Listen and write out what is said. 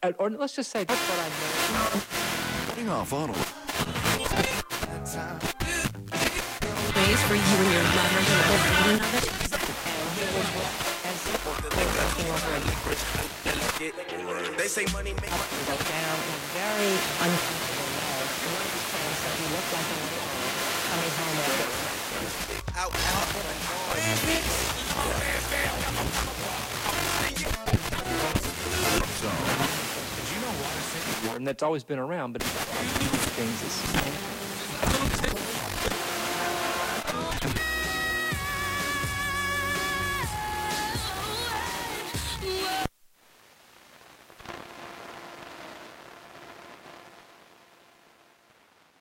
or let's just say that's what I know. Cutting off auto. Ways for you and your lover to live version of it. They say money make down in a very uncomfortable way. In one of his friends said he looked like a little coming home after And that's always been around, but things is